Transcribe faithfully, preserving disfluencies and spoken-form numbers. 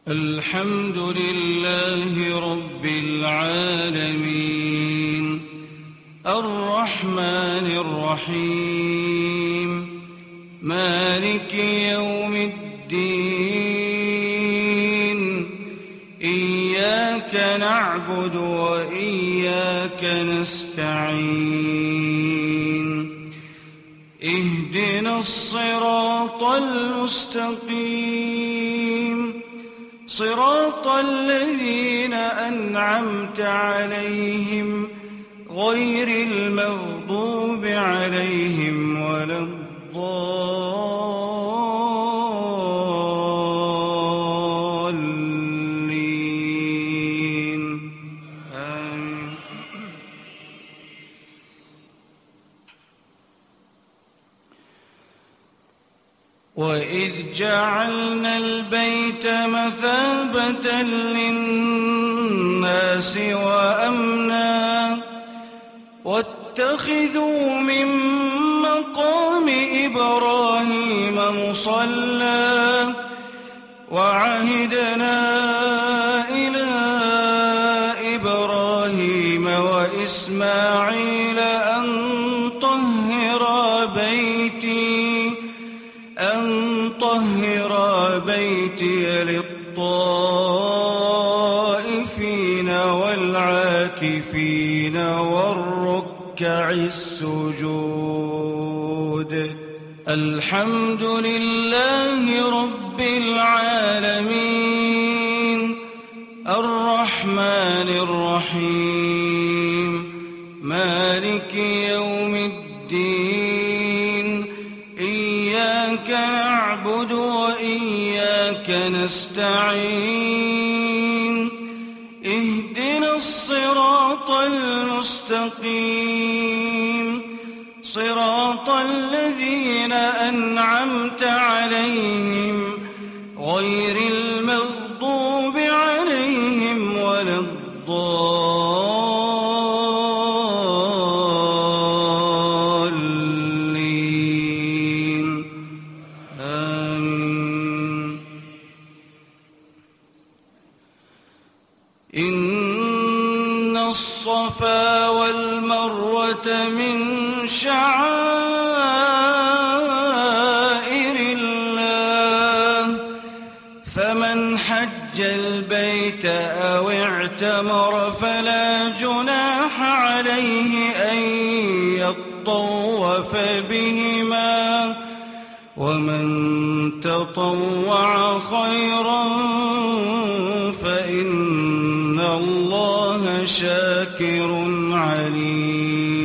الحمد لله رب العالمين الرحمن الرحيم مالك يوم الدين إياك نعبد وإياك نستعين اهدنا الصراط المستقيم صراط الذين أنعمت عليهم غير المغضوب عليهم ولا الضالين آمين. وإذ جعلنا البيت مثابة للناس وأمنا واتخذوا من مقام إبراهيم مصلى وعهدنا إلى إبراهيم وإسماعيل أن طهرا بيتي أن طهرا بيتي للطائفين والعاكفين والركع السجود الحمد لله رب العالمين الرحمن الرحيم مالك يوم الدين إياك نعبد وإياك نستعين اهدنا الصراط المستقيم صراط الذين أنعمت عليهم غير المغضوب عليهم ولا الضالين آمين. إن الصفا والمروة من شعائر الله فمن حج البيت أو اعتمر فلا جناح عليه أن يطوف بهما ومن تطوع خيرا فإن الله شاكر عليم.